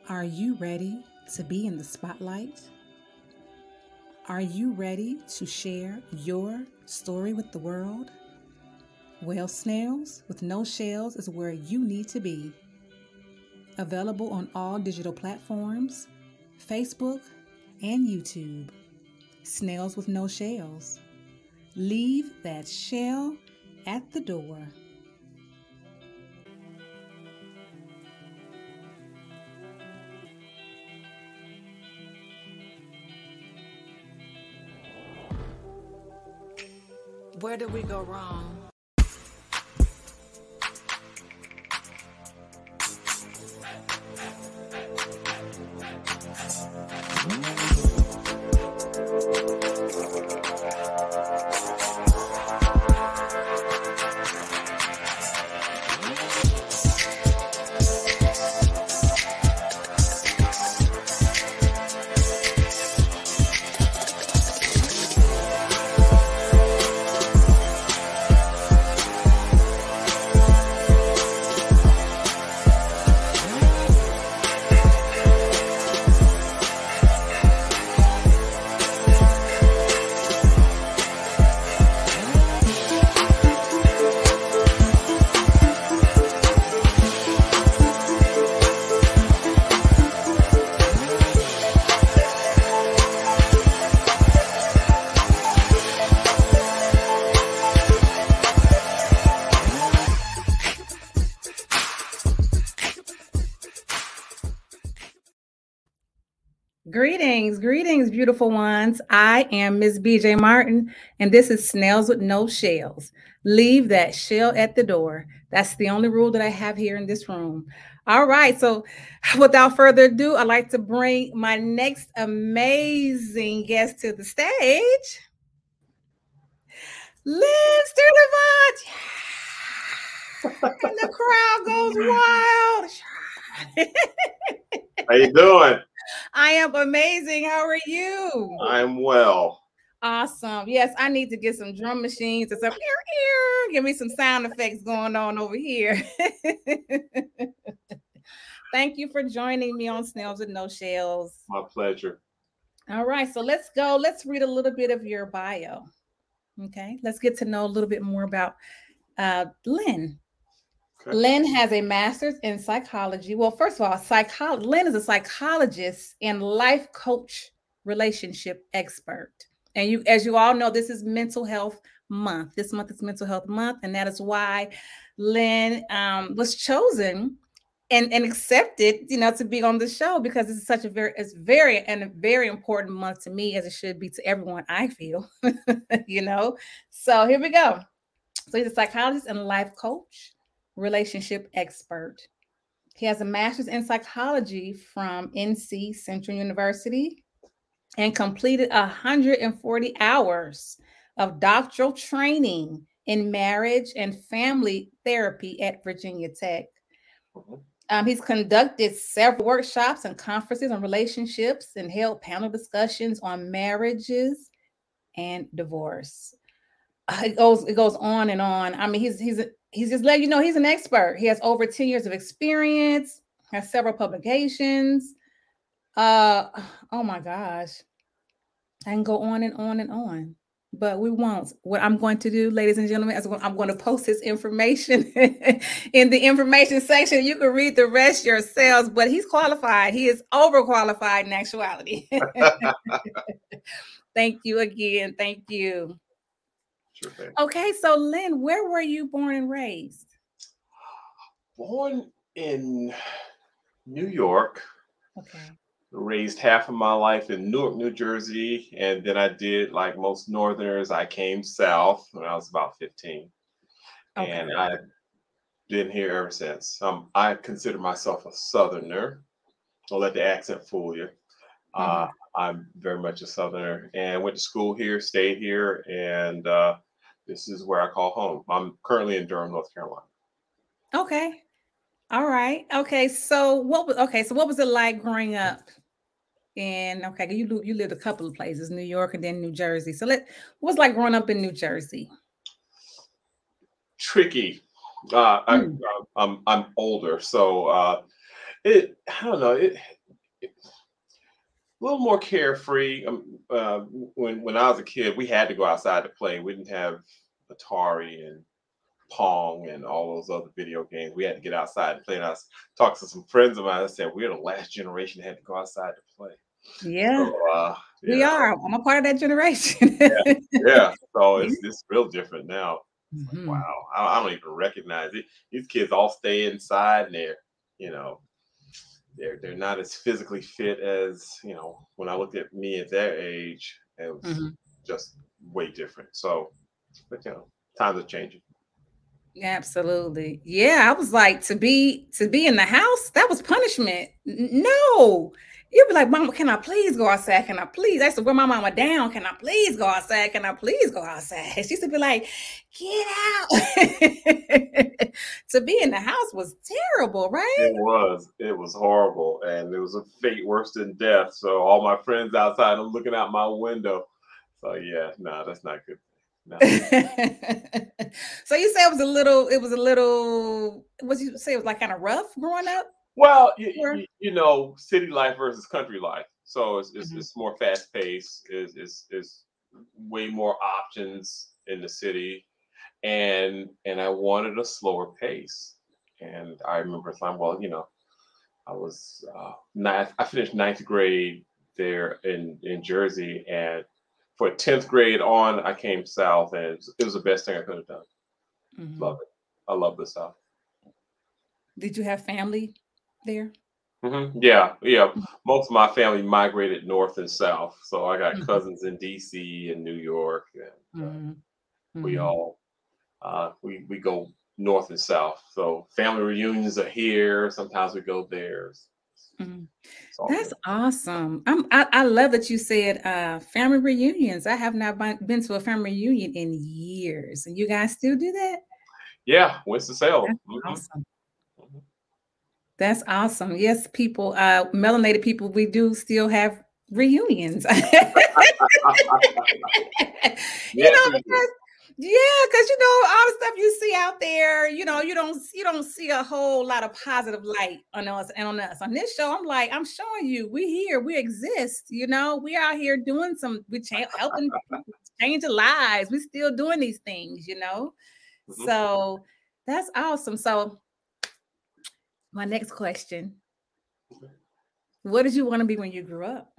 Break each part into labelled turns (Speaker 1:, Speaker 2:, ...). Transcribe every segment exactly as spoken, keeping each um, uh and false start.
Speaker 1: Are you ready to be in the spotlight? Are you ready to share your story with the world? Well, Snails with No Shells is where you need to be. Available on all digital platforms, Facebook, and YouTube. Snails with No Shells. Leave that shell at the door.
Speaker 2: Where did we go wrong?
Speaker 1: Greetings, greetings, beautiful ones. I am Miss B J Martin, and this is Snails with No Shells. Leave that shell at the door. That's the only rule that I have here in this room. All right, so without further ado, I'd like to bring my next amazing guest to the stage. Lynn Sturtevant. And the crowd goes wild.
Speaker 3: How you doing?
Speaker 1: I am amazing. How are you?
Speaker 3: I'm well.
Speaker 1: Awesome. Yes, I need to get some drum machines and some ear, ear. Give me some sound effects going on over here. Thank you for joining me on Snails with No Shells.
Speaker 3: My pleasure.
Speaker 1: All right, so let's go. Let's read a little bit of your bio. Okay, let's get to know a little bit more about uh, Lynn. Okay. Lynn has a master's in psychology. Well, first of all, psycho- Lynn is a psychologist and life coach, relationship expert. And you, as you all know, this is Mental Health Month. This month is Mental Health Month, and that is why Lynn um, was chosen and, and accepted, you know, to be on the show, because this is such a very, it's very and a very important month to me, as it should be to everyone, I feel, you know. So here we go. So he's a psychologist and life coach, relationship expert. He has a master's in psychology from N C Central University and completed one hundred forty hours of doctoral training in marriage and family therapy at Virginia Tech. Um, he's conducted several workshops and conferences on relationships and held panel discussions on marriages and divorce. Uh, it goes, it goes on and on. I mean, he's he's he's just letting you know he's an expert. He has over ten years of experience, has several publications. Uh, oh my gosh. I can go on and on and on, but we won't. What I'm going to do, ladies and gentlemen, is I'm going to post his information in the information section. You can read the rest yourselves, but he's qualified. He is overqualified in actuality. Thank you again. Thank you.
Speaker 3: Sure thing.
Speaker 1: Okay, so Lynn, where were you born and raised?
Speaker 3: Born in New York.
Speaker 1: Okay.
Speaker 3: Raised half of my life in Newark, New Jersey, and then I did like most Northerners. I came south when I was about fifteen, okay. And I've been here ever since. Um, I consider myself a Southerner. Don't let the accent fool you. Mm-hmm. Uh, I'm very much a Southerner, and went to school here, stayed here, and uh, this is where I call home. I'm currently in Durham, North Carolina.
Speaker 1: Okay. All right. Okay. So what was okay? So what was it like growing up? And okay, you you lived a couple of places, New York and then New Jersey. So let what was it like growing up in New Jersey?
Speaker 3: Tricky. Uh, mm. I, I'm I'm older, so uh, it I don't know. It a little more carefree. Um, uh, when when I was a kid, we had to go outside to play. We didn't have Atari and Pong and all those other video games. We had to get outside and play. And I was talking to some friends of mine. I said we're the last generation that had to go outside to play.
Speaker 1: Yeah,
Speaker 3: so, uh,
Speaker 1: we
Speaker 3: yeah.
Speaker 1: are. I'm a part of that generation.
Speaker 3: yeah, yeah. So it's it's real different now. It's like,
Speaker 1: Mhm.
Speaker 3: wow, I, I don't even recognize it. These kids all stay inside, and they're, you know, they're they're not as physically fit as, you know, when I looked at me at their age. It was
Speaker 1: Mhm.
Speaker 3: just way different. So, but you know, times are changing.
Speaker 1: Absolutely. Yeah, I was like, to be to be in the house, that was punishment. N- No. You'd be like, Mama, can I please go outside? Can I please? I used to wear my mama down. Can I please go outside? Can I please go outside? She used to be like, get out. To be in the house was terrible, right?
Speaker 3: It was it was horrible, and it was a fate worse than death. So all my friends outside are looking out my window. So yeah, no, that's not good. No.
Speaker 1: So you say it was a little, it was a little, what you say it was like kind of rough growing up?
Speaker 3: Well, you,
Speaker 1: Or-
Speaker 3: you, you know, city life versus country life. So it's it's,
Speaker 1: Mhm.
Speaker 3: it's more fast paced. Is is is way more options in the city, and and I wanted a slower pace. And I remember saying, well, you know, I was uh, ninth. I finished ninth grade there in in Jersey, and for tenth grade on, I came south, and it was, it was the best thing I could have done.
Speaker 1: Mhm.
Speaker 3: Love it. I love the South.
Speaker 1: Did you have family there?
Speaker 3: hmm Yeah, yeah. Most of my family migrated north and south, so I got
Speaker 1: Mhm.
Speaker 3: cousins in D C and New York, and uh,
Speaker 1: Mhm.
Speaker 3: we
Speaker 1: Mhm.
Speaker 3: all uh, we we go north and south. So family reunions are here. Sometimes we go there. It's,
Speaker 1: Mhm.
Speaker 3: it's all
Speaker 1: That's
Speaker 3: good.
Speaker 1: awesome. I'm, I, I love that you said uh, family reunions. I have not been been to a family reunion in years, and you guys still do that?
Speaker 3: Yeah, Winston Salem.
Speaker 1: That's
Speaker 3: hmm
Speaker 1: awesome. That's awesome. Yes, people, uh, melanated people, we do still have reunions. You
Speaker 3: Yes,
Speaker 1: know,
Speaker 3: we do.
Speaker 1: because yeah, because you know, all the stuff you see out there, you know, you don't you don't see a whole lot of positive light on us and on us. On this show, I'm like, I'm showing you, we here, we exist, you know, we out here doing some, we cha- helping people change their lives. We still doing these things, you know.
Speaker 3: Mhm.
Speaker 1: So that's awesome. So my next question. What did you want to be when you grew up?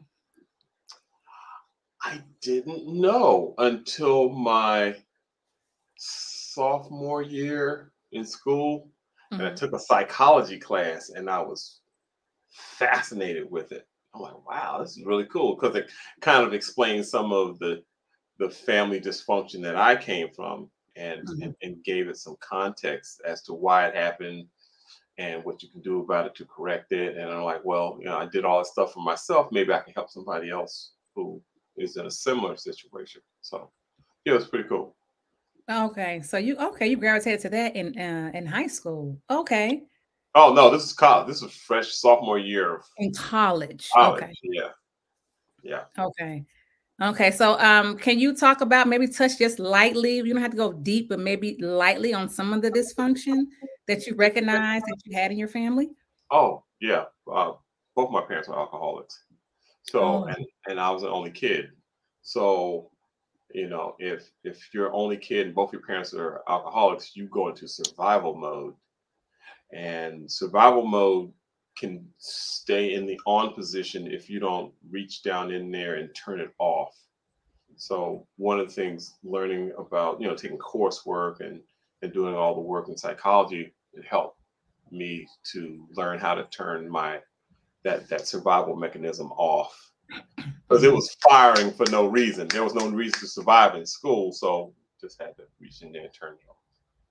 Speaker 3: I didn't know until my sophomore year in school, and I
Speaker 1: Mhm.
Speaker 3: took a psychology class, and I was fascinated with it. I'm like, wow, this is really cool because it kind of explains some of the the family dysfunction that I came from, and,
Speaker 1: Mhm.
Speaker 3: and and gave it some context as to why it happened and what you can do about it to correct it. And I'm like, well, you know, I did all this stuff for myself. Maybe I can help somebody else who is in a similar situation. So yeah, it's pretty cool.
Speaker 1: Okay, so you okay, you gravitated to that in uh, in high school. Okay.
Speaker 3: Oh no, this is college. This is fresh sophomore year of
Speaker 1: In college.
Speaker 3: college.
Speaker 1: Okay.
Speaker 3: Yeah, yeah.
Speaker 1: Okay. Okay. So um can you talk about maybe touch just lightly? You don't have to go deep, but maybe lightly on some of the dysfunction that you recognize that you had in your family?
Speaker 3: Oh yeah. Uh, both my parents were alcoholics. So
Speaker 1: Oh.
Speaker 3: and and I was the only kid. So you know, if if you're only kid and both your parents are alcoholics, you go into survival mode. And survival mode can stay in the on position if you don't reach down in there and turn it off. So one of the things learning about, you know, taking coursework and and doing all the work in psychology, it helped me to learn how to turn my that that survival mechanism off because it
Speaker 1: Mhm.
Speaker 3: was firing for no reason. There was no reason to survive in school, so just had to reach in there and turn it off.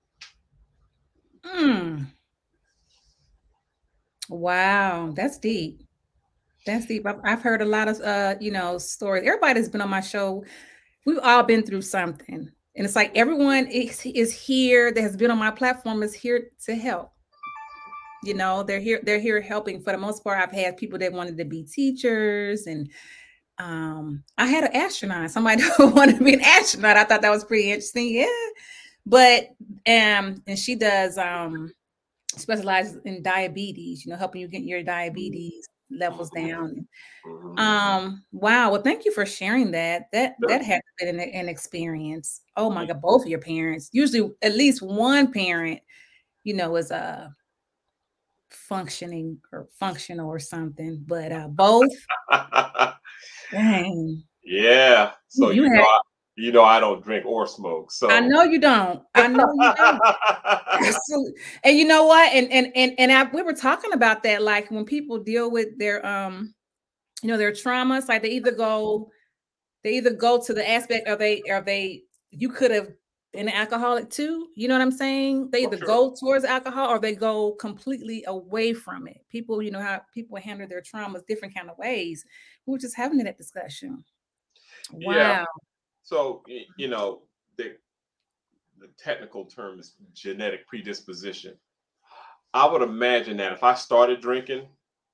Speaker 1: Mm. Wow, that's deep. That's deep. I've, I've heard a lot of uh, you know, stories. Everybody that's been on my show, we've all been through something. And it's like everyone is, is here that has been on my platform is here to help. You know, they're here, they're here helping. For the most part, I've had people that wanted to be teachers, and um, I had an astronaut, somebody who wanted to be an astronaut. I thought that was pretty interesting. Yeah. But um, and she does um specializes in diabetes, you know, helping you get your diabetes levels
Speaker 3: Mhm.
Speaker 1: down.
Speaker 3: Mhm.
Speaker 1: Um, wow. Well, thank you for sharing that. That
Speaker 3: Sure.
Speaker 1: that had been an, an experience. Oh my God, both of your parents. Usually at least one parent, you know, is uh functioning or functional or something, but uh both, dang.
Speaker 3: Yeah. So
Speaker 1: You
Speaker 3: you know,
Speaker 1: had
Speaker 3: I, you know, I don't drink or smoke.
Speaker 1: I
Speaker 3: So.
Speaker 1: know you don't. I know you don't. Absolutely. And you know what? And and and and I, we were talking about that, like when people deal with their um, you know, their traumas, like they either go, they either go to the aspect, are they are they you could have been an alcoholic too. You know what I'm saying? They
Speaker 3: Oh,
Speaker 1: either
Speaker 3: sure.
Speaker 1: go towards alcohol or they go completely away from it. People, you know how people handle their traumas different kind of ways. We were just having that discussion.
Speaker 3: Yeah.
Speaker 1: Wow.
Speaker 3: So y- you know, the the technical term is genetic predisposition. I would imagine that if I started drinking,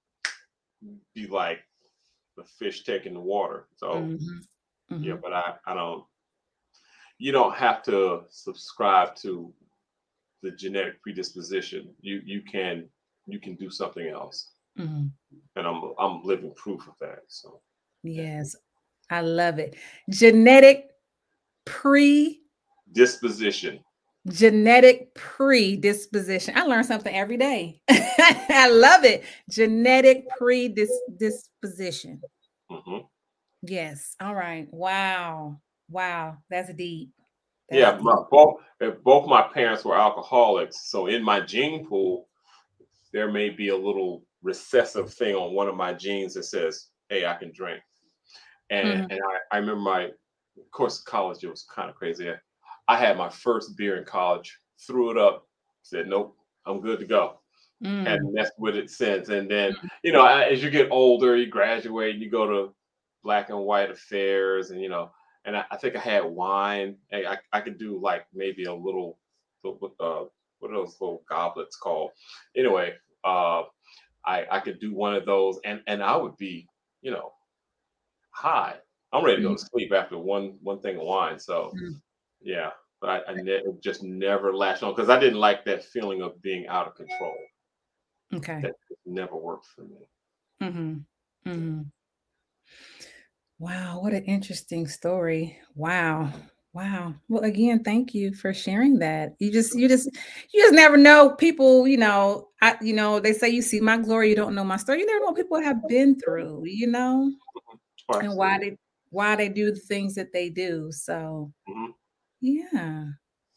Speaker 3: be like the fish taking the water. So
Speaker 1: Mhm.
Speaker 3: yeah,
Speaker 1: Mhm.
Speaker 3: but I I don't. You don't have to subscribe to the genetic predisposition. You you can you can do something else,
Speaker 1: Mhm.
Speaker 3: and I'm I'm living proof of that. So yeah.
Speaker 1: Yes. I love it. Genetic pre
Speaker 3: Disposition.
Speaker 1: genetic predisposition. I learn something every day. I love it. Genetic predisposition.
Speaker 3: Hmm.
Speaker 1: Yes. All right. Wow. Wow. That's deep. That's
Speaker 3: Yeah, my
Speaker 1: deep.
Speaker 3: both if both my parents were alcoholics, so in my gene pool, there may be a little recessive thing on one of my genes that says, "Hey, I can drink." And
Speaker 1: Mhm.
Speaker 3: and I, I remember my of course college it was kind of crazy. I had my first beer in college, threw it up, said, "Nope, I'm good to go."
Speaker 1: Mm.
Speaker 3: Hadn't messed with it since. And then, you know, a- as you get older, you graduate, you go to black and white affairs, and you know, and I, I think I had wine. I, I I could do like maybe a little, uh, what are those little goblets called? Anyway, uh, I I could do one of those, and and I would be, you know, high. I'm ready to go
Speaker 1: Mhm.
Speaker 3: to sleep after one one thing of wine. So
Speaker 1: Mhm.
Speaker 3: yeah, but I, I ne- it just never latched on because I didn't like that feeling of being out of control.
Speaker 1: Okay.
Speaker 3: That just never worked for me.
Speaker 1: Mhm.
Speaker 3: Yeah.
Speaker 1: Mhm. Wow, what an interesting story. Wow. Wow. Well, again, thank you for sharing that. You just you just you just never know people, you know, I you know, they say you see my glory, you don't know my story. You never know what people have been through, you know,
Speaker 3: Oh,
Speaker 1: and why
Speaker 3: absolutely.
Speaker 1: they why they do the things that they do. So,
Speaker 3: Mhm.
Speaker 1: yeah.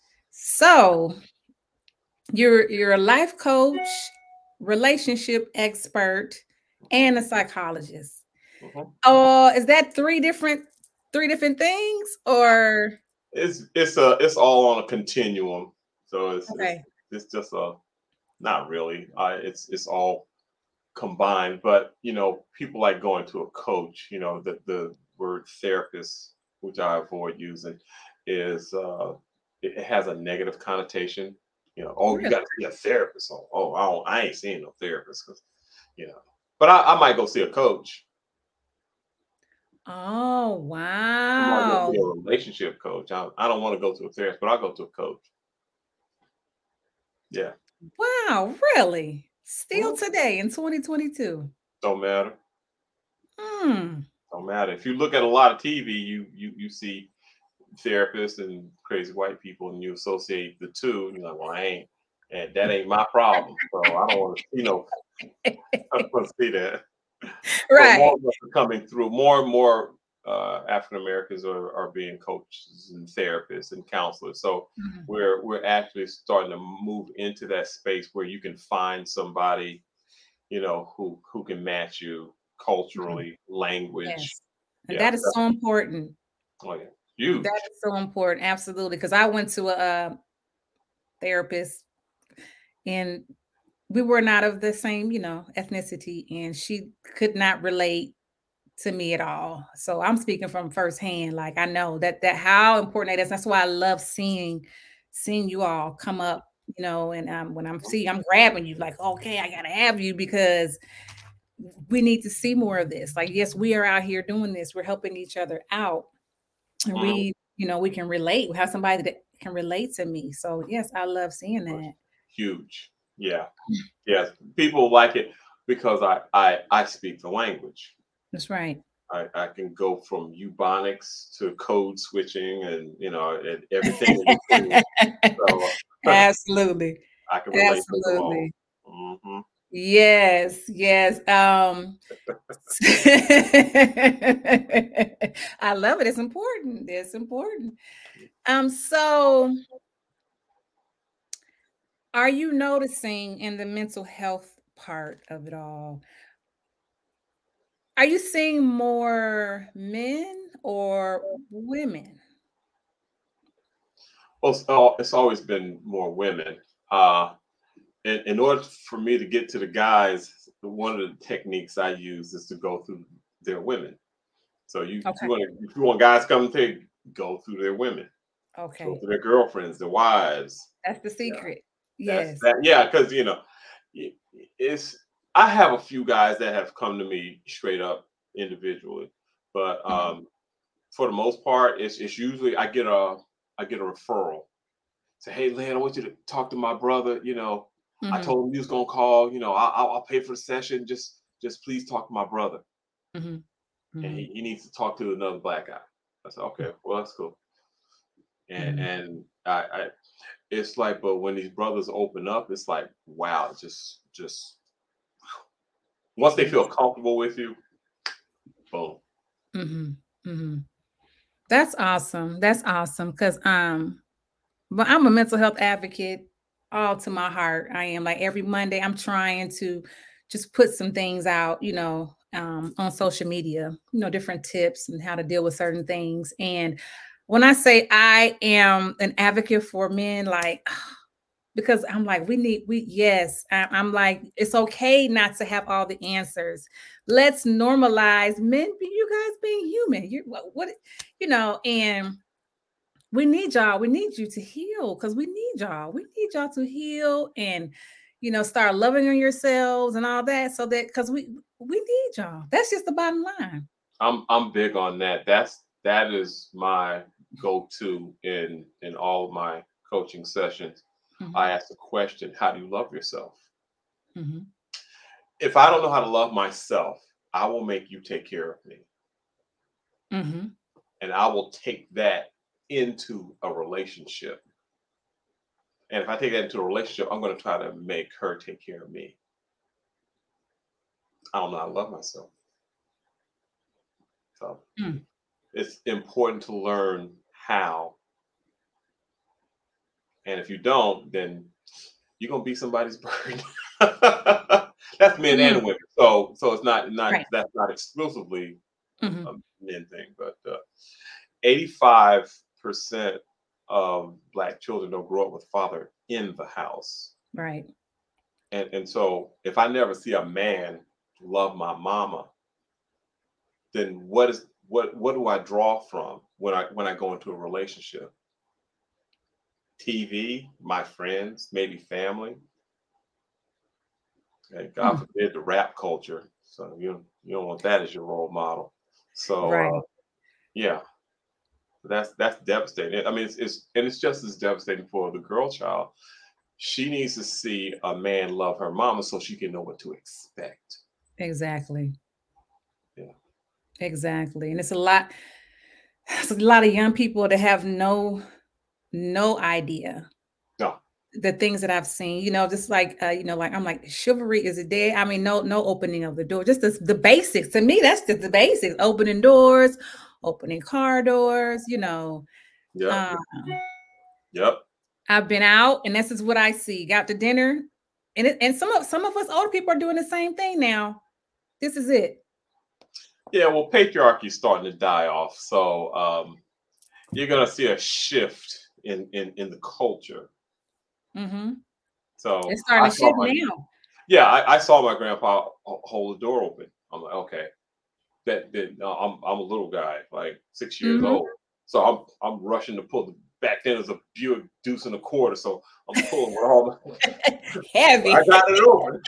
Speaker 1: So, you're you're a life coach, relationship expert,
Speaker 3: Mhm.
Speaker 1: and a psychologist.
Speaker 3: Mhm.
Speaker 1: Oh, is that three different three different things or
Speaker 3: It's it's a it's all on a continuum. So it's it's
Speaker 1: okay.
Speaker 3: it's just a not really. Uh, it's it's all combined. But you know, people like going to a coach. You know, the the word therapist, which I avoid using, is uh, it, it has a negative connotation. You know, oh, you
Speaker 1: Really?
Speaker 3: got to see a therapist. Oh, oh, I, don't, I ain't seeing no therapist because you know. But I, I might go see a coach.
Speaker 1: Oh,
Speaker 3: I might go
Speaker 1: wow.
Speaker 3: see a relationship coach. I, I don't want to go to a therapist, but I'll go to a coach. Yeah.
Speaker 1: Wow, really? Still
Speaker 3: Mhm.
Speaker 1: today in twenty twenty-two.
Speaker 3: Don't matter.
Speaker 1: Hmm.
Speaker 3: Don't matter. If you look at a lot of T V, you you you see therapists and crazy white people, and you associate the two, and you're like, well, I ain't, and that ain't my problem. So I don't want to see no, I don't want to see that. But more
Speaker 1: Right.
Speaker 3: of us are coming through. More and more uh, African Americans are, are being coaches and therapists and counselors. So
Speaker 1: Mhm.
Speaker 3: we're we're actually starting to move into that space where you can find somebody, you know, who who can match you
Speaker 1: Mhm.
Speaker 3: culturally, language.
Speaker 1: Yes. And
Speaker 3: Yeah,
Speaker 1: that is so important.
Speaker 3: oh yeah,
Speaker 1: That
Speaker 3: huge.
Speaker 1: is so important. Absolutely. Because I went to a, uh therapist and we were not of the same, you know, ethnicity, and she could not relate to me at all. So I'm speaking from firsthand. Like I know that that how important that is. That's why I love seeing seeing you all come up, you know, and um, when I'm seeing, I'm grabbing you like, okay, I gotta have you because we need to see more of this. Like, yes, we are out here doing this. We're helping each other out, and
Speaker 3: Mhm.
Speaker 1: we, you know, we can relate. We have somebody that can relate to me. So yes, I love seeing that.
Speaker 3: Huge. Yeah. Yes. People like it. because I I I speak the language.
Speaker 1: That's right.
Speaker 3: I, I can go from Ebonics to code switching and you know and everything in between. So
Speaker 1: Absolutely.
Speaker 3: I can relate to them all.
Speaker 1: Absolutely.
Speaker 3: Mm-hmm.
Speaker 1: Yes, yes. Um, I love it. It's important. It's important. Um, so are you noticing in the mental health part of it all? Are you seeing more men or women?
Speaker 3: Well, it's, al- it's always been more women. Uh, in, in order for me to get to the guys, one of the techniques I use is to go through their women. So you, if
Speaker 1: Okay.
Speaker 3: you want to, if you want guys come to go through their women, go
Speaker 1: Okay.
Speaker 3: through their girlfriends, their wives.
Speaker 1: That's the
Speaker 3: Yeah,
Speaker 1: secret.
Speaker 3: that's
Speaker 1: Yes.
Speaker 3: that. Yeah, because you know, it- it's. I have a few guys that have come to me straight up individually, but
Speaker 1: Mhm.
Speaker 3: um, for the most part, it's it's usually I get a I get a referral. Say, hey, Lynn, I want you to talk to my brother. You know, I
Speaker 1: Mhm.
Speaker 3: told him he was gonna call. You know, I, I'll, I'll pay for the session. Just just please talk to my brother,
Speaker 1: Mhm.
Speaker 3: and he,
Speaker 1: Mhm.
Speaker 3: he needs to talk to another black guy. I said, okay, well that's cool. And
Speaker 1: Mhm.
Speaker 3: and I, I it's like, but when these brothers open up, it's like, wow, just just once they feel comfortable with you, boom.
Speaker 1: Mhm. Mhm. That's awesome. That's awesome. Cause um, but I'm a mental health advocate all to my heart. I am like every Monday, I'm trying to just put some things out, you know, um, on social media, you know, different tips and how to deal with certain things. And when I say I am an advocate for men, like because I'm like, we need, we, yes, I, I'm like, it's okay not to have all the answers. Let's normalize men, you guys being human. You, what, what, you know, and we need y'all. We need you to heal because we need y'all. We need y'all to heal and, you know, start loving on yourselves and all that. So that because we we need y'all. That's just the bottom line.
Speaker 3: I'm I'm big on that. That's that is my go-to in in all of my coaching sessions. I
Speaker 1: Mhm,
Speaker 3: ask the question, how do you love yourself?
Speaker 1: mhm,
Speaker 3: If I don't know how to love myself, I will make you take care of me.
Speaker 1: mhm,
Speaker 3: And I will take that into a relationship. And if I take that into a relationship, I'm going to try to make her take care of me. I don't know how to love myself. So
Speaker 1: mm.
Speaker 3: it's important to learn how. And if you don't, then you're gonna be somebody's burden. That's men
Speaker 1: Mm.
Speaker 3: and women. So so it's not not
Speaker 1: Right.
Speaker 3: that's not exclusively a,
Speaker 1: Mhm,
Speaker 3: a men thing, but uh, eighty-five percent of black children don't grow up with father in the house.
Speaker 1: right.
Speaker 3: And and so if I never see a man love my mama, then what is what what do I draw from when I when I go into a relationship? T V, my friends, maybe family. And God
Speaker 1: Mm.
Speaker 3: forbid the rap culture. So you you don't want that as your role model. So uh,
Speaker 1: Right.
Speaker 3: yeah, that's that's devastating. I mean, it's, it's and it's just as devastating for the girl child. She needs to see a man love her mama so she can know what to expect.
Speaker 1: Exactly.
Speaker 3: Yeah.
Speaker 1: Exactly. And it's a lot. It's a lot of young people that have no no idea
Speaker 3: No.
Speaker 1: the things that I've seen, you know, just like uh, you know, like I'm like chivalry is a dead. I mean, no, no opening of the door, just the, the basics. To me, that's just the basics. Opening doors, opening car doors, you know.
Speaker 3: Yep.
Speaker 1: Um,
Speaker 3: Yep.
Speaker 1: I've been out and this is what I see. Got to dinner. And it, and some of some of us older people are doing the same thing now. This is it.
Speaker 3: Yeah. Well, patriarchy is starting to die off. So um, you're gonna see a shift in in in the culture.
Speaker 1: Mm-hmm.
Speaker 3: So
Speaker 1: It's
Speaker 3: I
Speaker 1: starting to
Speaker 3: saw
Speaker 1: shift
Speaker 3: my
Speaker 1: now.
Speaker 3: yeah I, I saw my grandpa ho- hold the door open. I'm like, okay, that that uh, I'm I'm a little guy, like six years
Speaker 1: Mm-hmm.
Speaker 3: old. So I'm I'm rushing to pull the back then is a Buick Deuce and a quarter. So I'm pulling with all the I
Speaker 1: Heavy.
Speaker 3: got it open.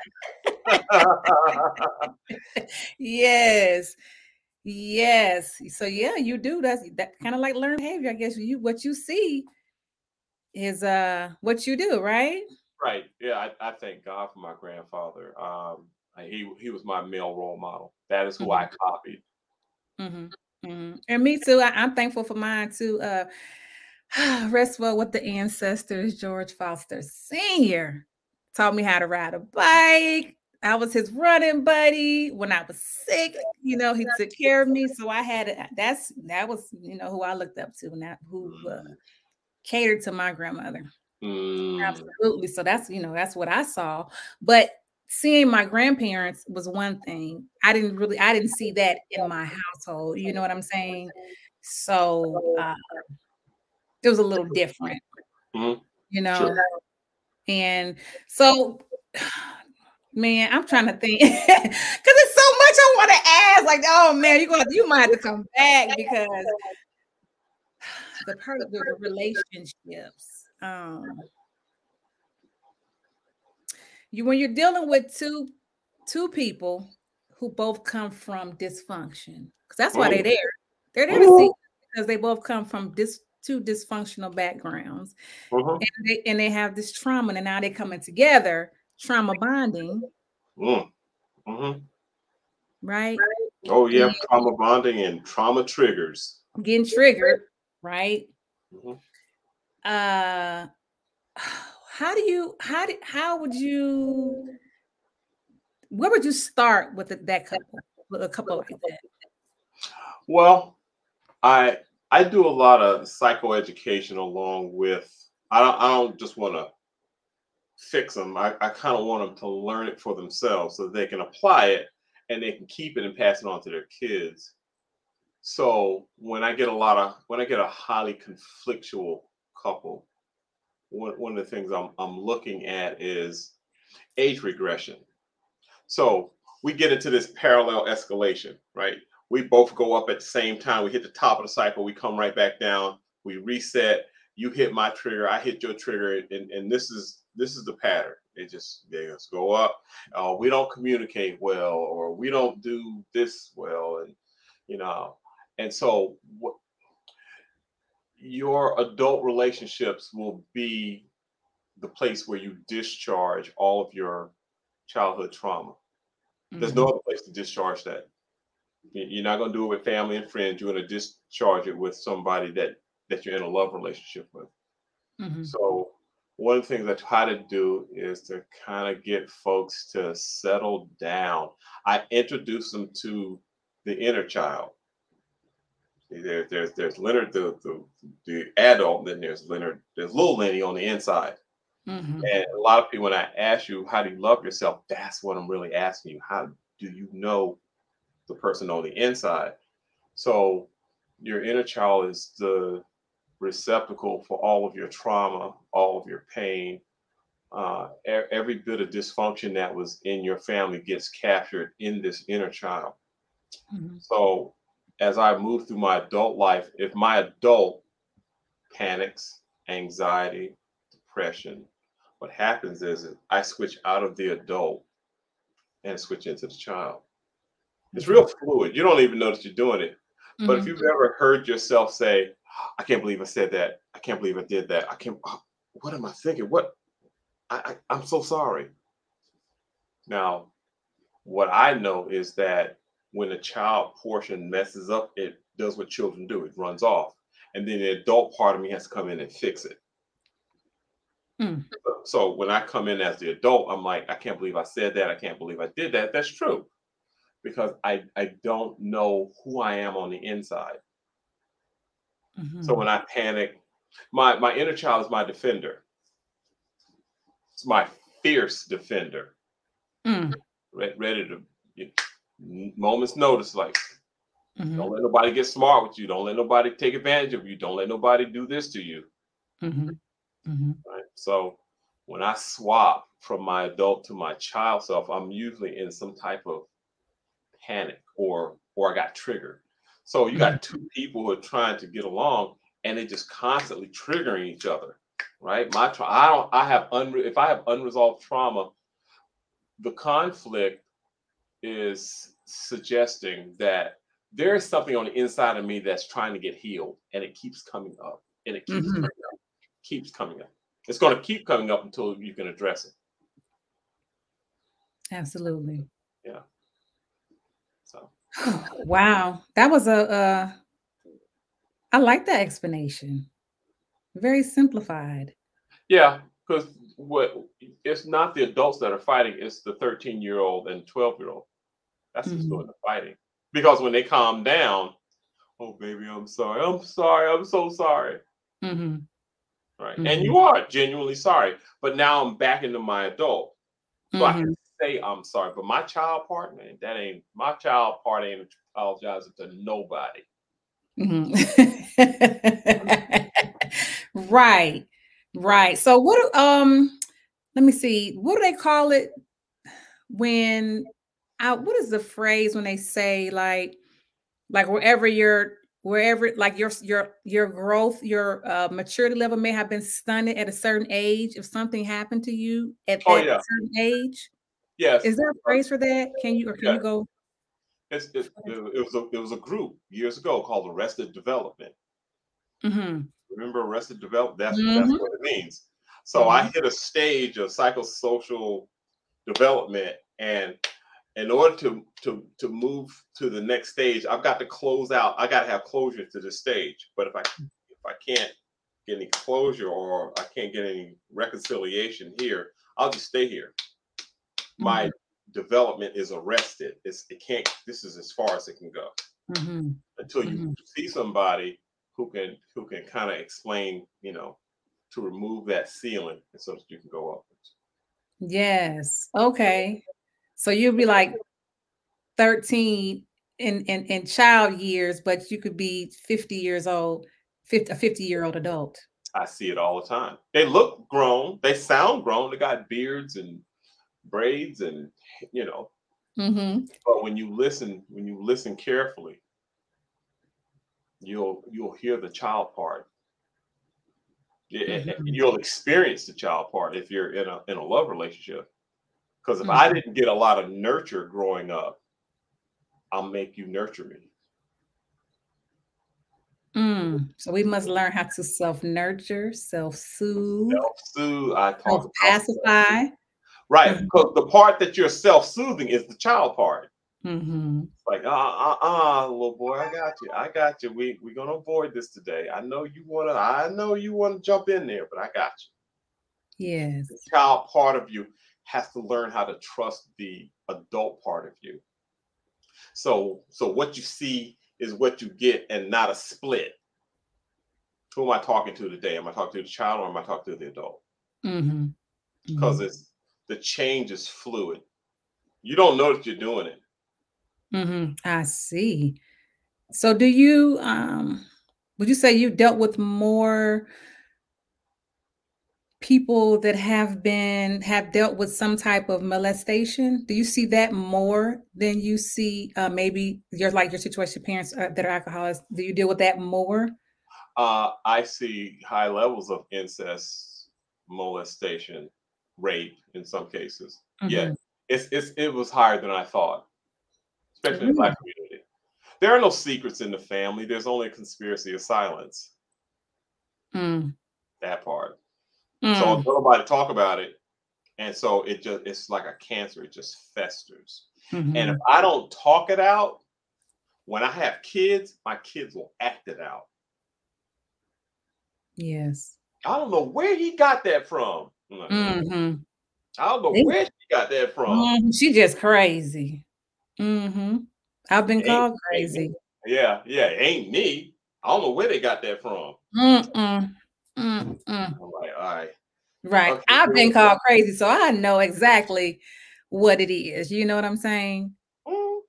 Speaker 1: Yes. Yes. So yeah, you do. That's that kind of like learned behavior. I guess you what you see is uh what you do, right?
Speaker 3: Right. Yeah, I, I thank God for my grandfather. Um Like he he was my male role model. That is who
Speaker 1: Mhm.
Speaker 3: I copied.
Speaker 1: Mhm. Mhm. And me too. I, I'm thankful for mine too. Uh, rest well with the ancestors. George Foster Senior taught me how to ride a bike. I was his running buddy when I was sick. You know, he took care of me, so I had a, that's that was you know who I looked up to, and that who uh,
Speaker 3: Mm.
Speaker 1: catered to my grandmother.
Speaker 3: Mm.
Speaker 1: Absolutely. So that's you know that's what I saw. But seeing my grandparents was one thing. I didn't really I didn't see that in my household. You know what I'm saying? So uh, it was a little different,
Speaker 3: Mhm.
Speaker 1: you
Speaker 3: Sure.
Speaker 1: know. And so, man, I'm trying to think because it's so much I want to ask. Like, oh man, you going you might have to come back because the part of the, the relationships. Um, you when you're dealing with two two people who both come from dysfunction, because that's why they're
Speaker 3: Mm.
Speaker 1: there. They're there to see
Speaker 3: Mhm.
Speaker 1: because they both come from dis, two dysfunctional backgrounds,
Speaker 3: Mhm.
Speaker 1: and they and they have this trauma, and now they're coming together, trauma bonding,
Speaker 3: Mm. Mhm.
Speaker 1: right?
Speaker 3: Oh
Speaker 1: And
Speaker 3: yeah, trauma bonding and trauma triggers.
Speaker 1: getting triggered, right?
Speaker 3: Mhm.
Speaker 1: Uh, how do you how do how would you where would you start with it, that couple with a couple like that?
Speaker 3: Well, I I do a lot of psychoeducation along with I don't I don't just want to fix them. I, I kind of want them to learn it for themselves so that they can apply it and they can keep it and pass it on to their kids. So when I get a lot of when I get a highly conflictual couple, one, one of the things I'm I'm looking at is age regression. So we get into this parallel escalation, right? We both go up at the same time. We hit the top of the cycle. We come right back down. We reset. You hit my trigger. I hit your trigger, and, and this is this is the pattern. It just they just go up. Uh, we don't communicate well, or we don't do this well, and you know. And so what, your adult relationships will be the place where you discharge all of your childhood trauma. There's no
Speaker 1: Mhm,
Speaker 3: other place to discharge that. Y- You're not going to do it with family and friends. You're going to discharge it with somebody that that you're in a love relationship with.
Speaker 1: mhm,
Speaker 3: So one of the things I try to do is to kind of get folks to settle down. I introduce them to the inner child. See, There, there's there's Leonard the, the the adult, then there's Leonard, there's little Lenny on the inside.
Speaker 1: mhm,
Speaker 3: And a lot of people, when I ask you how do you love yourself, that's what I'm really asking you. How do you know the person on the inside? So your inner child is the receptacle for all of your trauma, all of your pain. Uh, e- every bit of dysfunction that was in your family gets captured in this inner child.
Speaker 1: mhm,
Speaker 3: So as I move through my adult life, if my adult panics, anxiety, depression, what happens is I switch out of the adult and switch into the child. It's
Speaker 1: mhm,
Speaker 3: real fluid. You don't even notice you're doing it. But if
Speaker 1: mhm.
Speaker 3: you've ever heard yourself say, I can't believe I said that. I can't believe I did that. I can't, oh, what am I thinking? What? I, I, I'm so sorry. Now, what I know is that when the child portion messes up, it does what children do, it runs off. And then the adult part of me has to come in and fix it.
Speaker 1: Mm,
Speaker 3: So when I come in as the adult, I'm like, I can't believe I said that. I can't believe I did that. That's true because I, I don't know who I am on the inside. So when
Speaker 1: mhm,
Speaker 3: I panic, my my inner child is my defender. It's my fierce defender,
Speaker 1: mm,
Speaker 3: re- ready to you- moments notice. Like, don't
Speaker 1: mhm,
Speaker 3: let nobody get smart with you. Don't let nobody take advantage of you. Don't let nobody do this to you.
Speaker 1: mhm, mhm,
Speaker 3: Right. So when I swap from my adult to my child self, I'm usually in some type of panic or or I got triggered. So you
Speaker 1: mhm,
Speaker 3: got two people who are trying to get along and they just constantly triggering each other, right? My tra- I don't I have unre- if I have unresolved trauma, the conflict is suggesting that there is something on the inside of me that's trying to get healed and it keeps coming up and it keeps
Speaker 1: mhm.
Speaker 3: coming up, keeps coming up. It's going to keep coming up until you can address it.
Speaker 1: Absolutely.
Speaker 3: Yeah. So.
Speaker 1: Wow, that was a. Uh, I like that explanation. Very simplified.
Speaker 3: Yeah, because what it's not the adults that are fighting; it's the thirteen-year-old and twelve-year-old. That's who's
Speaker 1: Mm-hmm.
Speaker 3: doing the fighting. Because when they calm down, oh baby, I'm sorry, I'm sorry, I'm so sorry.
Speaker 1: Mm-hmm.
Speaker 3: Right, and
Speaker 1: Mm-hmm.
Speaker 3: you are genuinely sorry. But now I'm back into my adult, so I
Speaker 1: Mm-hmm.
Speaker 3: can say I'm sorry. But my child part, man, that ain't my child part. Ain't apologizing to nobody.
Speaker 1: Mm-hmm. Right, right. So what? do- Um, let me see. What do they call it when? I, what is the phrase when they say like, like wherever your wherever like your your your growth, your uh, maturity level may have been stunted at a certain age if something happened to you at
Speaker 3: Oh
Speaker 1: that
Speaker 3: yeah,
Speaker 1: certain age.
Speaker 3: yes,
Speaker 1: Is there a
Speaker 3: uh,
Speaker 1: phrase for that? Can you or can
Speaker 3: yeah.
Speaker 1: you go?
Speaker 3: It's, it, it was a it was a group years ago called Arrested Development.
Speaker 1: Mm-hmm.
Speaker 3: Remember Arrested Development? That's that's
Speaker 1: Mm-hmm.
Speaker 3: what it means. So I
Speaker 1: Mm-hmm.
Speaker 3: hit a stage of psychosocial development, and in order to to to move to the next stage, I've got to close out. I got to have closure to the stage. But if I if I can't get any closure or I can't get any reconciliation here, I'll just stay here.
Speaker 1: Mm-hmm.
Speaker 3: My development is arrested. It's it can't. This is as far as it can go
Speaker 1: Mm-hmm.
Speaker 3: until you
Speaker 1: Mm-hmm.
Speaker 3: see somebody who can who can kind of explain, you know, to remove that ceiling and so that you can go upwards.
Speaker 1: Yes. Okay. So you'll be like thirteen in, in in child years, but you could be fifty years old, fifty, a fifty year old adult.
Speaker 3: I see it all the time. They look grown, they sound grown, they got beards and braids and you know,
Speaker 1: Mm-hmm.
Speaker 3: but when you listen, when you listen carefully, you'll you'll hear the child part. Yeah,
Speaker 1: Mm-hmm.
Speaker 3: you'll experience the child part if you're in a in a love relationship. Because if I
Speaker 1: Mm-hmm.
Speaker 3: didn't get a lot of nurture growing up, I'll make you nurture me.
Speaker 1: Mm. So we must learn how to self nurture, self soothe,
Speaker 3: Self-soothe, I
Speaker 1: self
Speaker 3: talk about self-soothe.
Speaker 1: pacify.
Speaker 3: Right,
Speaker 1: Mm-hmm.
Speaker 3: because the part that you're self-soothing is the child part.
Speaker 1: Mm-hmm.
Speaker 3: Like, uh, uh, uh, little boy, I got you. I got you. We we're gonna avoid this today. I know you wanna. I know you wanna jump in there, but I got you. The
Speaker 1: Yes.
Speaker 3: child part of you has to learn how to trust the adult part of you. So, so what you see is what you get, and not a split. Who am I talking to today? Am I talking to the child or am I talking to the adult?
Speaker 1: Mm-hmm.
Speaker 3: Because
Speaker 1: Mm-hmm.
Speaker 3: it's the change is fluid. You don't know that you're doing it.
Speaker 1: Mm-hmm. I see. So do you um would you say you dealt with more people that have been have dealt with some type of molestation? Do you see that more than you see uh, maybe your like your situation parents uh, that are alcoholics? Do you deal with that more?
Speaker 3: Uh, I see high levels of incest, molestation, rape in some cases. Yet
Speaker 1: Mm-hmm.
Speaker 3: it's, it's it was higher than I thought, especially in the
Speaker 1: Really?
Speaker 3: black community. There are no secrets in the family. There's only a conspiracy of silence.
Speaker 1: Mm.
Speaker 3: That part. So
Speaker 1: Mm.
Speaker 3: until nobody talk about it, and so it just it's like a cancer. It just festers. And if
Speaker 1: Mm-hmm.
Speaker 3: I don't talk it out, when I have kids, my kids will act it out.
Speaker 1: Yes.
Speaker 3: I don't know where he got that from. I'm like, "Mm,
Speaker 1: Mm-hmm.
Speaker 3: I don't know where she got that from.
Speaker 1: Mhm. She just crazy. Mm-hmm. I've been
Speaker 3: Ain't,
Speaker 1: called
Speaker 3: ain't me.
Speaker 1: crazy.
Speaker 3: Yeah, yeah, ain't me. I don't know where they got that from.
Speaker 1: Mm-mm. Mm-mm.
Speaker 3: I'm like, all right,
Speaker 1: Right.
Speaker 3: okay,
Speaker 1: I've
Speaker 3: here
Speaker 1: been
Speaker 3: we go.
Speaker 1: called crazy, so I know exactly what it is. You know what I'm saying?
Speaker 3: Mm,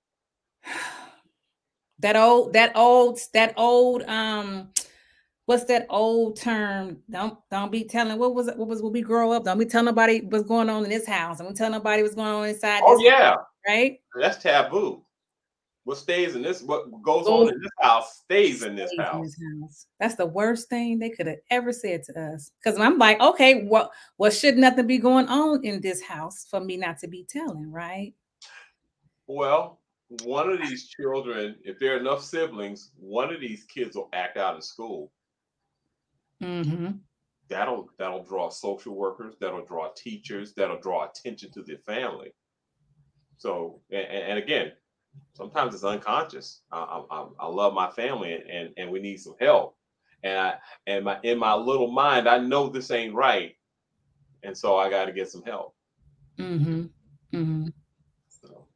Speaker 1: That old, that old, that old, um, what's that old term? Don't don't be telling what was it, what was when we grow up. Don't be telling nobody what's going on in this house. Don't be telling nobody what's going on inside
Speaker 3: oh
Speaker 1: this house,
Speaker 3: yeah,
Speaker 1: right?
Speaker 3: that's taboo. What stays in this, what goes on
Speaker 1: Goes
Speaker 3: in this house, stays in this
Speaker 1: stays in
Speaker 3: house.
Speaker 1: this house. That's the worst thing they could have ever said to us. Because I'm like, okay, what what should nothing be going on in this house for me not to be telling, right?
Speaker 3: Well, one of these children, if there are enough siblings, one of these kids will act out in school.
Speaker 1: Mm-hmm.
Speaker 3: That'll that'll draw social workers, that'll draw teachers, that'll draw attention to the family. So, and, and again, sometimes it's unconscious. I, I, I love my family, and and we need some help. And I and my in my little mind, I know this ain't right, and so I got to get some help.
Speaker 1: Mm-hmm. Mm-hmm.
Speaker 3: So.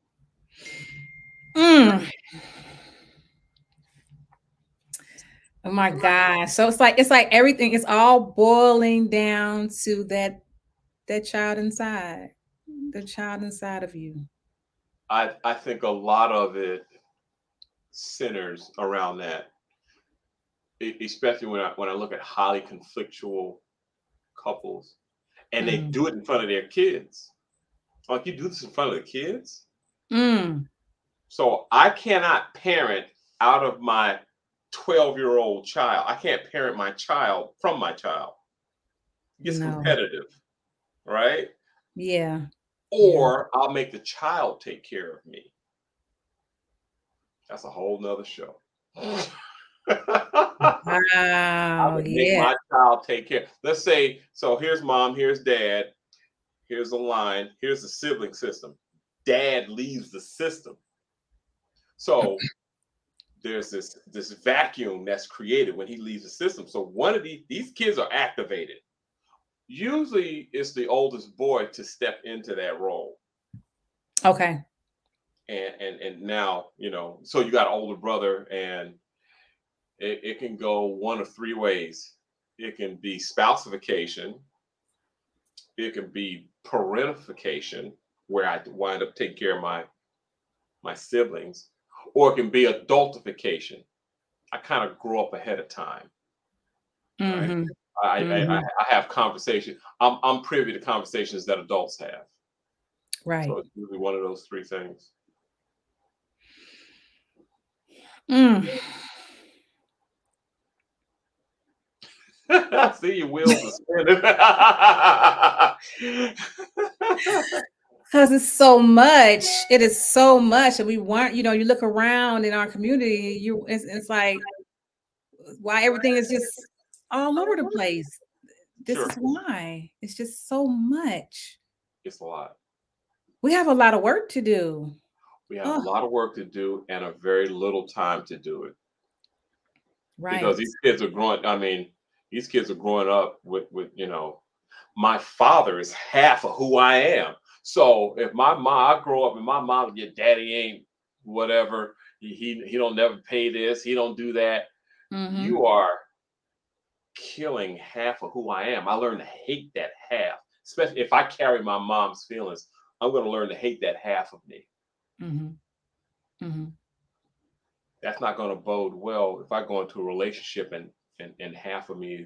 Speaker 1: Mm. Oh my gosh. So it's like it's like everything is all boiling down to that that child inside. The child inside of you.
Speaker 3: I I think a lot of it centers around that, e- especially when I when I look at highly conflictual couples, and they
Speaker 1: Mm.
Speaker 3: do it in front of their kids. Like, you do this in front of the kids?
Speaker 1: Mm.
Speaker 3: So I cannot parent out of my twelve year old child. I can't parent my child from my child. It gets
Speaker 1: No.
Speaker 3: competitive, right?
Speaker 1: Yeah. Yeah.
Speaker 3: Or I'll make the child take care of me. That's a whole nother show. I
Speaker 1: Wow.
Speaker 3: would make
Speaker 1: Yeah.
Speaker 3: my child take care. Let's say, so here's mom, here's dad, here's a line, here's the sibling system. Dad leaves the system. So there's this this vacuum that's created when he leaves the system. So one of these these kids are activated. Usually it's the oldest boy to step into that role.
Speaker 1: Okay.
Speaker 3: And and and now, you know, so you got an older brother, and it, it can go one of three ways. It can be spouseification, it can be parentification, where I wind up taking care of my my siblings, or it can be adultification. I kind of grow up ahead of time, right?
Speaker 1: Mm-hmm.
Speaker 3: I, I,
Speaker 1: Mm-hmm.
Speaker 3: I have conversations. I'm, I'm privy to conversations that adults have.
Speaker 1: Right.
Speaker 3: So it's usually one of those three things.
Speaker 1: Mm.
Speaker 3: See, your wheels are spinning.
Speaker 1: Because it's so much. It is so much. And we want, you know, you look around in our community, you it's, it's like why everything is just all over the place. This
Speaker 3: Sure,
Speaker 1: is why. It's just so much.
Speaker 3: it's a lot.
Speaker 1: We have a lot of work to do.
Speaker 3: We have a
Speaker 1: Oh,
Speaker 3: lot of work to do and a very little time to do it, because
Speaker 1: right.
Speaker 3: these kids are growing. I mean, these kids are growing up with, with you know, my father is half of who I am. So if my mom, I grow up and my mom, your daddy ain't whatever, he, he he don't never pay this, he don't do that.
Speaker 1: Mm-hmm.
Speaker 3: You are killing half of who I am. I learned to hate that half, especially if I carry my mom's feelings. I'm going to learn to hate that half of me.
Speaker 1: Mm-hmm. Mm-hmm.
Speaker 3: That's not going to bode well if I go into a relationship and and, and half of me,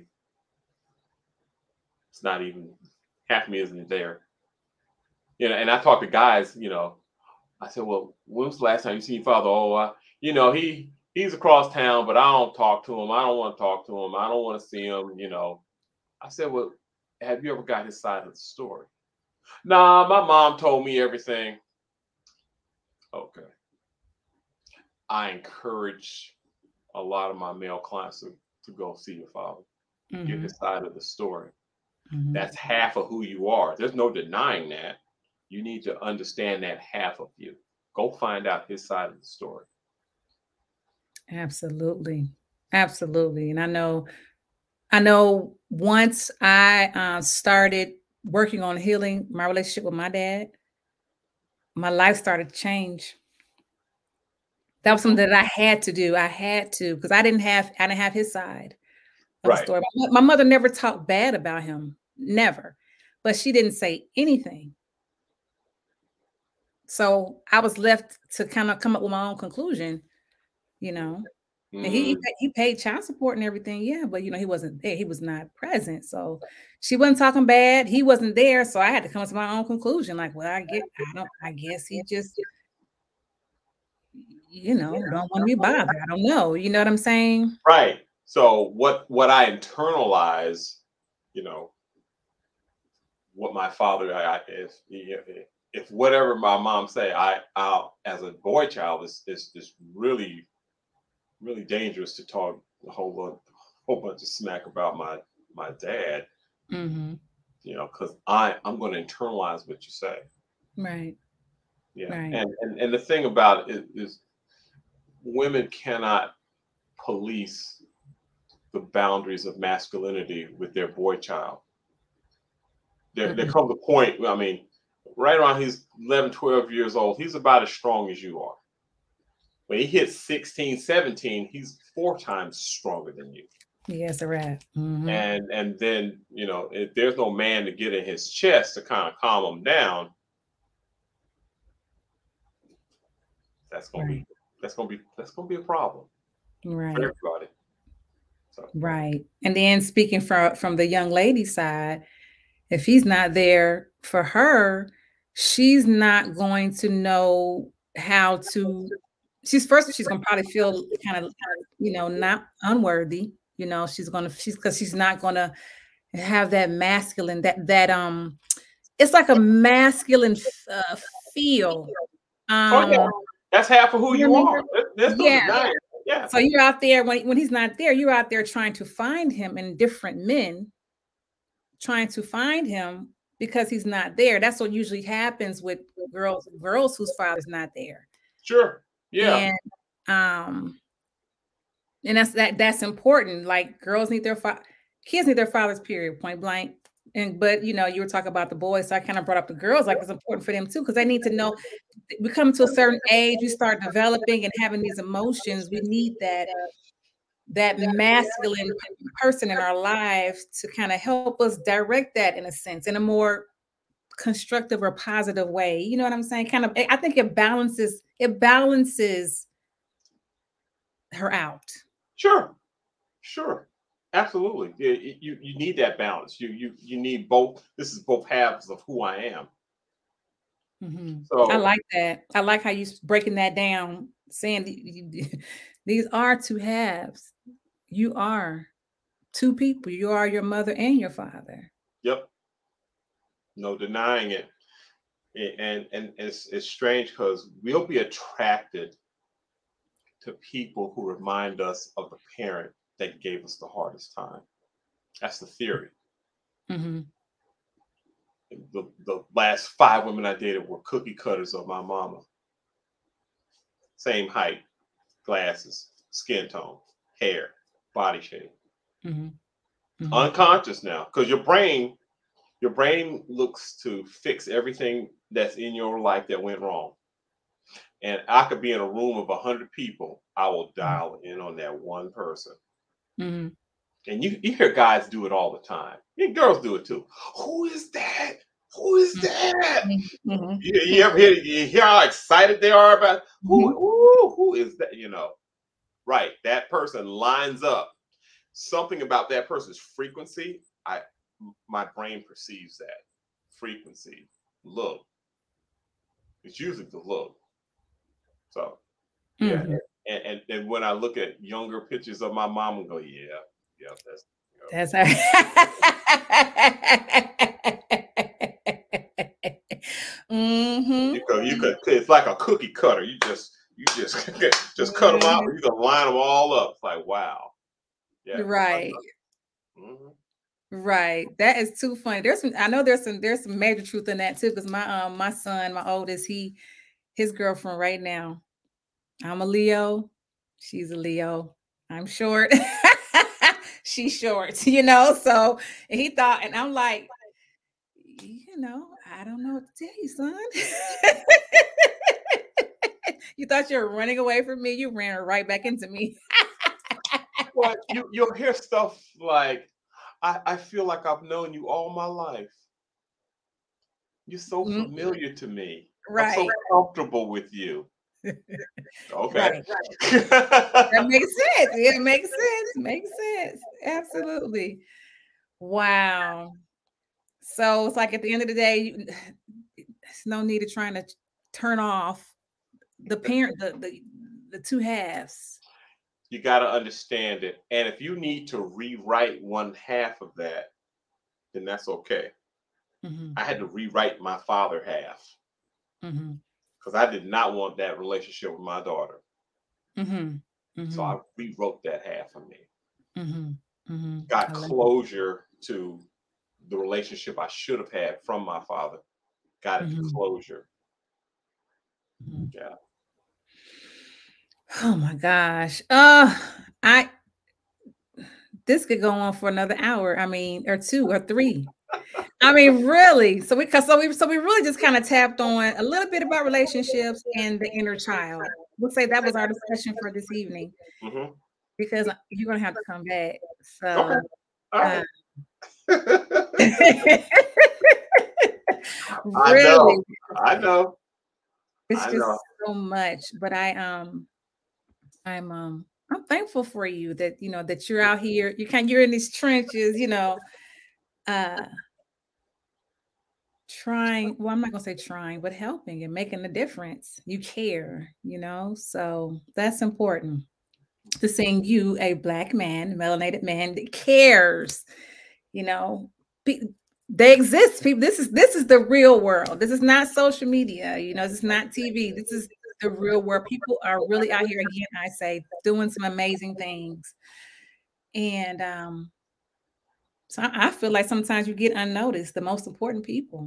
Speaker 3: it's not even half of me isn't there. You know, and I talk to guys, you know, I said, well, when was the last time you seen your father? Oh, uh, you know, he he's across town, but I don't talk to him. I don't want to talk to him. I don't want to see him, you know. I said, well, have you ever got his side of the story? Nah, my mom told me everything. Okay. I encourage a lot of my male clients to, to go see your father, get
Speaker 1: Mm-hmm.
Speaker 3: his side of the story.
Speaker 1: Mm-hmm.
Speaker 3: That's half of who you are. There's no denying that. You need to understand that half of you. Go find out his side of the story.
Speaker 1: Absolutely. Absolutely. And I know, I know once I uh, started working on healing my relationship with my dad, my life started to change. That was
Speaker 3: Mhm.
Speaker 1: something that I had to do. I had to because I didn't have I didn't have his side of the
Speaker 3: Right.
Speaker 1: story. My, my mother never talked bad about him, never, but she didn't say anything. So I was left to kind of come up with my own conclusion, you know. And he he
Speaker 3: Mm,
Speaker 1: pa- he paid child support and everything, yeah, but you know he wasn't there. He was not present, so she wasn't talking bad. He wasn't there, so I had to come to my own conclusion. Like, well, I get, I don't, I guess he just, you know, don't want to be bothered. I don't know. You know what I'm saying?
Speaker 3: right. So what what I internalize, you know, what my father, I, I if if whatever my mom say, I I as a boy child is is is really really dangerous to talk a whole lot, whole bunch of smack about my my dad,
Speaker 1: Mm-hmm.
Speaker 3: you know, because I I'm going to internalize what you say.
Speaker 1: Right.
Speaker 3: Yeah.
Speaker 1: Right.
Speaker 3: And, and and the thing about it is women cannot police the boundaries of masculinity with their boy child. There, there
Speaker 1: Mm-mm.
Speaker 3: comes a point, I mean, right around he's eleven, twelve years old, he's about as strong as you are. When he hits sixteen, seventeen, he's four times stronger than you.
Speaker 1: Yes, a rat. Mm-hmm.
Speaker 3: And and then, you know, if there's no man to get in his chest to kind of calm him down, that's gonna
Speaker 1: Right.
Speaker 3: be that's gonna be that's gonna be a problem
Speaker 1: Right.
Speaker 3: for everybody. So
Speaker 1: Right. And then speaking from from the young lady side, if he's not there for her, she's not going to know how to. She's first. She's gonna probably feel kind of, you know, not unworthy. You know, she's gonna. She's because she's not gonna have that masculine. That that um, it's like a masculine uh, feel.
Speaker 3: oh yeah,
Speaker 1: Um,
Speaker 3: that's half of who
Speaker 1: you know
Speaker 3: you
Speaker 1: what I mean?
Speaker 3: are. There- There's no
Speaker 1: Yeah.
Speaker 3: denying it. Yeah.
Speaker 1: So you're out there when when he's not there. You're out there trying to find him in different men, trying to find him because he's not there. That's what usually happens with girls, girls whose father's not there.
Speaker 3: Sure. Yeah.
Speaker 1: And um, and that's that that's important. Like girls need their father, kids need their fathers, period, point blank. And but you know, you were talking about the boys, so I kind of brought up the girls, like it's important for them too, because they need to know we come to a certain age, we start developing and having these emotions. We need that that masculine person in our lives to kind of help us direct that in a sense, in a more constructive or positive way. You know what I'm saying? Kind of, I think it balances, it balances her out.
Speaker 3: Sure. Sure. Absolutely. Yeah, y- you you need that balance. You you you need both. This is both halves of who I am.
Speaker 1: Mhm.
Speaker 3: So
Speaker 1: I like that. I like how you s- breaking that down, saying th- you- these are two halves. You are two people. You are your mother and your father.
Speaker 3: yep, no denying it. A- And and it's it's strange because we'll be attracted to people who remind us of the parent that gave us the hardest time. That's the theory.
Speaker 1: Mm-hmm.
Speaker 3: The, the last five women I dated were cookie cutters of my mama. Same height, glasses, skin tone, hair, body shape.
Speaker 1: Mm-hmm. Mm-hmm.
Speaker 3: Unconscious now, because your brain, your brain looks to fix everything that's in your life that went wrong. And I could be in a room of a hundred people, I will dial in on that one person.
Speaker 1: Mm-hmm.
Speaker 3: And you, you hear guys do it all the time. And girls do it too. Who is that? Who is that?
Speaker 1: Mm-hmm.
Speaker 3: You, you ever hear, you hear how excited they are about who, who, who is that? You know, right. That person lines up. Something about that person's frequency, I my brain perceives that frequency, look. It's usually the look. So yeah.
Speaker 1: Mm-hmm.
Speaker 3: And, and and when I look at younger pictures of my mom and go, yeah, yeah, that's you know.
Speaker 1: That's her. Mm-hmm.
Speaker 3: You could you could it's like a cookie cutter. You just you just just cut them out. You can line them all up. It's like wow. Yeah.
Speaker 1: Right.
Speaker 3: Mm-hmm.
Speaker 1: Right. That is too funny. There's some, I know there's some there's some major truth in that too. Because my um my son, my oldest, he his girlfriend right now. I'm a Leo. She's a Leo. I'm short. She's short, you know. So and he thought, and I'm like, you know, I don't know what to tell you, son. You thought you were running away from me. You ran right back into me.
Speaker 3: Well, you you'll hear stuff like, I, I feel like I've known you all my life. You're so
Speaker 1: Mm,
Speaker 3: familiar to me. I'm so
Speaker 1: right.
Speaker 3: comfortable with you. Okay.
Speaker 1: Right. That makes sense. Yeah, it makes sense. Makes sense. Absolutely. Wow. So it's like at the end of the day, you, there's no need of trying to turn off the parent, the the, the two halves.
Speaker 3: You got to understand it. And if you need to rewrite one half of that, then that's okay.
Speaker 1: Mm-hmm.
Speaker 3: I had to rewrite my father half
Speaker 1: Mm-hmm.
Speaker 3: because I did not want that relationship with my daughter.
Speaker 1: Mm-hmm. Mm-hmm.
Speaker 3: So I rewrote that half of me.
Speaker 1: Mm-hmm. Mm-hmm.
Speaker 3: Got closure to the relationship I should have had from my father. Got it
Speaker 1: mm-hmm.
Speaker 3: to closure. Yeah.
Speaker 1: Oh my gosh. Uh I this could go on for another hour. I mean, or two or three. I mean, really. So we cause so we so we really just kind of tapped on a little bit about relationships and the inner child. We'll say that was our discussion for this evening
Speaker 3: Mm-hmm.
Speaker 1: because you're gonna have to come back.
Speaker 3: Okay.
Speaker 1: So
Speaker 3: All
Speaker 1: uh,
Speaker 3: right. I
Speaker 1: really,
Speaker 3: know. I know.
Speaker 1: it's
Speaker 3: I
Speaker 1: just
Speaker 3: know.
Speaker 1: so much. But I um I'm um I'm thankful for you that you know that you're out here, you kind you're in these trenches, you know, uh trying, well, I'm not gonna say trying, but helping and making a difference. You care, you know, so that's important to seeing you, a black man, melanated man that cares, you know. Pe- they exist, people. This is this is the real world. This is not social media, you know, this is not T V. This is the real world. People are really out here again, I say, doing some amazing things. And um, so I, I feel like sometimes you get unnoticed, the most important people.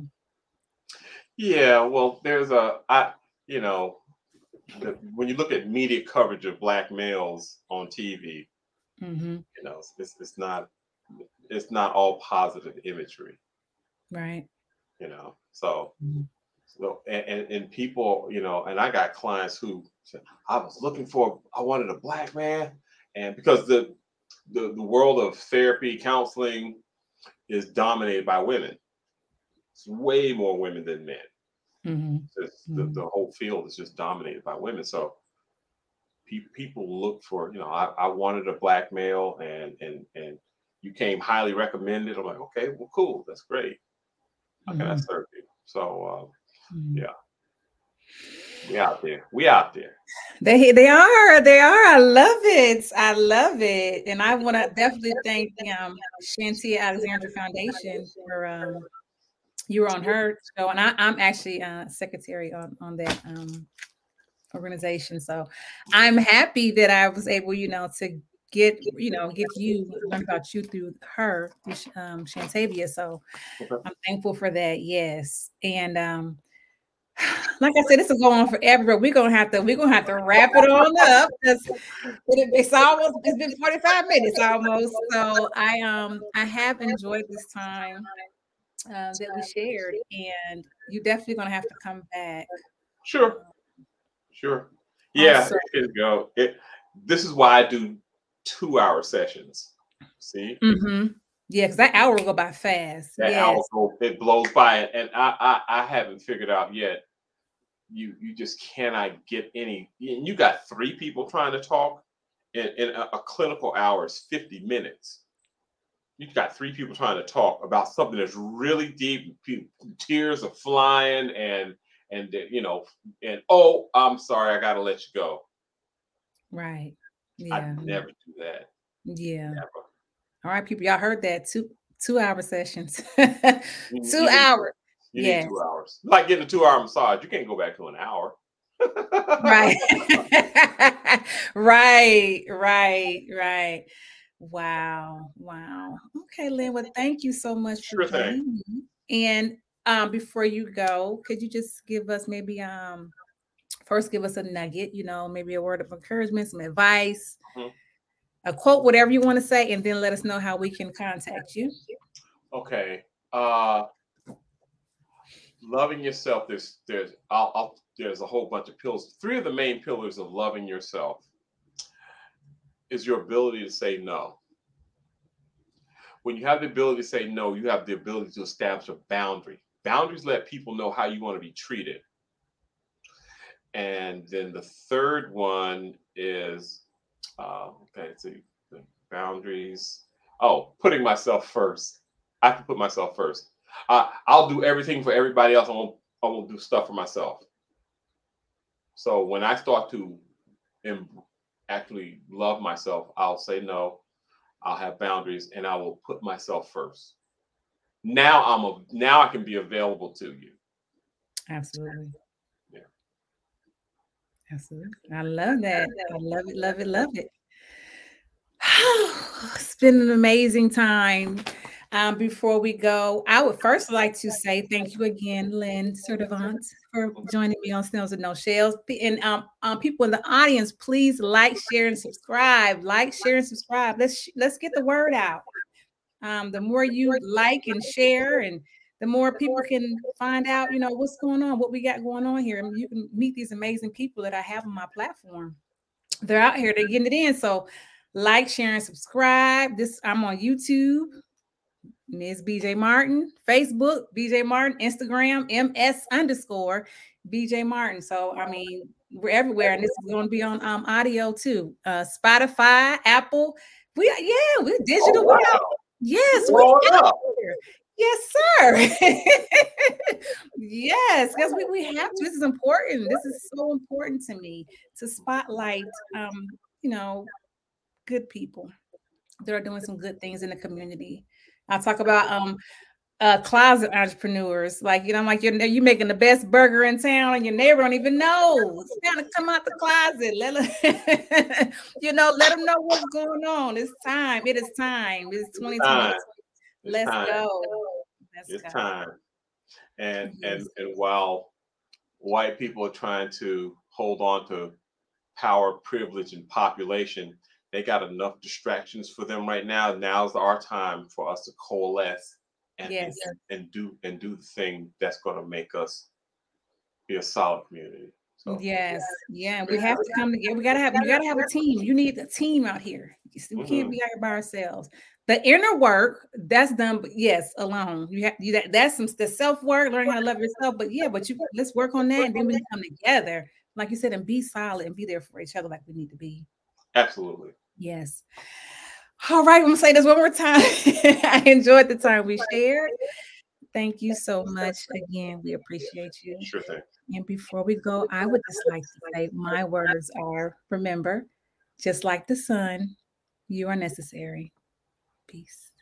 Speaker 3: Yeah. Well, there's a I. You know, the, when you look at media coverage of black males on T V,
Speaker 1: Hmm.
Speaker 3: you know, it's it's not it's not all positive imagery.
Speaker 1: Right.
Speaker 3: You know, so
Speaker 1: Mhm.
Speaker 3: so and, and and people, you know, and I got clients who said, I was looking for, I wanted a black man, and because the the the world of therapy counseling is dominated by women. It's way more women than men.
Speaker 1: Mhm.
Speaker 3: It's the,
Speaker 1: Mhm.
Speaker 3: the whole field is just dominated by women. So pe- people look for, you know, I, I wanted a black male, and and and you came highly recommended. I'm like, okay, well, cool, that's great. How can I
Speaker 1: Mhm.
Speaker 3: serve you? So uh,
Speaker 1: Mhm.
Speaker 3: yeah, we out there. We out there.
Speaker 1: They they are, they are. I love it. I love it. And I want to definitely thank the um Shantia Alexandra Foundation for um you were on her show, and I, I'm actually uh secretary on on that um organization. So I'm happy that I was able, you know, to get, you know, get you learn about you through her, um Shantavia. So
Speaker 3: Okay.
Speaker 1: I'm thankful for that. Yes. And um like I said, this is going on forever, but we're gonna have to we're gonna have to wrap it on up because it, it's almost it's been forty-five minutes almost. So I um I have enjoyed this time uh, that we shared, and you're definitely gonna have to come back.
Speaker 3: Sure. Sure. Yeah,
Speaker 1: Also,
Speaker 3: it can go. It. This is why I do two-hour sessions. See,
Speaker 1: mm-hmm. Yeah, because that hour will go by fast.
Speaker 3: that hour
Speaker 1: Yes,
Speaker 3: go, it blows by, and I, I, I haven't figured out yet. You, you just cannot get any. And you got three people trying to talk, in, in a, a clinical hour is fifty minutes. You've got three people trying to talk about something that's really deep. Pe- Tears are flying, and and uh, you know, and oh, I'm sorry, I got to let you go.
Speaker 1: right.
Speaker 3: I
Speaker 1: Yeah,
Speaker 3: never do that.
Speaker 1: yeah.
Speaker 3: Never.
Speaker 1: All right, people, y'all heard that two two hour sessions,
Speaker 3: You,
Speaker 1: two
Speaker 3: you need
Speaker 1: hours.
Speaker 3: you need
Speaker 1: Yes.
Speaker 3: two hours. Like getting a two hour massage, you can't go back to an hour.
Speaker 1: Right. Right, right, right. Wow, wow. Okay, Lynn, well, thank you so much for
Speaker 3: Sure thing.
Speaker 1: joining me. And um, before you go, could you just give us maybe um first give us a nugget, you know, maybe a word of encouragement, some advice,
Speaker 3: Mhm.
Speaker 1: a quote, whatever you want to say, and then let us know how we can contact you.
Speaker 3: Okay. Uh, loving yourself. There's there's I'll, I'll, there's a whole bunch of pillars. Three of the main pillars of loving yourself is your ability to say no. When you have the ability to say no, you have the ability to establish a boundary. Boundaries let people know how you want to be treated. And then the third one is uh, okay, let's see, the boundaries. Oh, putting myself first. I can put myself first. Uh, I'll do everything for everybody else. I won't. I won't do stuff for myself. So when I start to em- actually love myself, I'll say no. I'll have boundaries, and I will put myself first. Now I'm a. Now I can be available to you.
Speaker 1: Absolutely.
Speaker 3: Yeah.
Speaker 1: Absolutely. I love that. I love it, love it, love it. It's been an amazing time. Um, before we go, I would first like to say thank you again, Lynn Sertivant, for joining me on Snails with No Shells. And um, um, people in the audience, please like, share, and subscribe. Like, share, and subscribe. Let's let's get the word out. Um, the more you like and share, and the more people can find out, you know, what's going on, what we got going on here. And you can meet these amazing people that I have on my platform. They're out here, they're getting it in. So like, share, and subscribe. This I'm on YouTube, Miz B J Martin, Facebook, B J Martin, Instagram, M S underscore B J Martin. So I mean, we're everywhere, and this is going to be on um audio too. Uh Spotify, Apple. We yeah, we're digital.
Speaker 3: Oh, wow.
Speaker 1: Yes, we are. Yes, sir. Yes, because we, we have to. This is important. This is so important to me to spotlight um, you know, good people that are doing some good things in the community. I'll talk about um uh closet entrepreneurs. Like, you know, I'm like, you're you making the best burger in town and your neighbor don't even know. It's kind of come out the closet. Let them, you know, let them know what's going on. It's time. It is time. It's twenty twenty. Let's
Speaker 3: time.
Speaker 1: go. Let's
Speaker 3: it's
Speaker 1: go.
Speaker 3: time. And
Speaker 1: Yes.
Speaker 3: and and while white people are trying to hold on to power, privilege, and population, they got enough distractions for them right now. Now's our time for us to coalesce and,
Speaker 1: Yes.
Speaker 3: and, and do and do the thing that's going to make us be a solid community. So,
Speaker 1: yes, yeah, we have to come together. We gotta have you gotta have a team. You need a team out here. We mm-hmm. can't be out here by ourselves. The inner work that's done, but yes, alone. You have to do that. That's some the self work, learn how to love yourself. But yeah, but you let's work on that, and then we can come together, like you said, and be solid and be there for each other, like we need to be.
Speaker 3: Absolutely.
Speaker 1: Yes. All right, I'm gonna say this one more time. I enjoyed the time we shared. Thank you so much. Again, we appreciate you.
Speaker 3: Sure thing.
Speaker 1: And before we go, I would just like to say my words are, remember, just like the sun, you are necessary. Peace.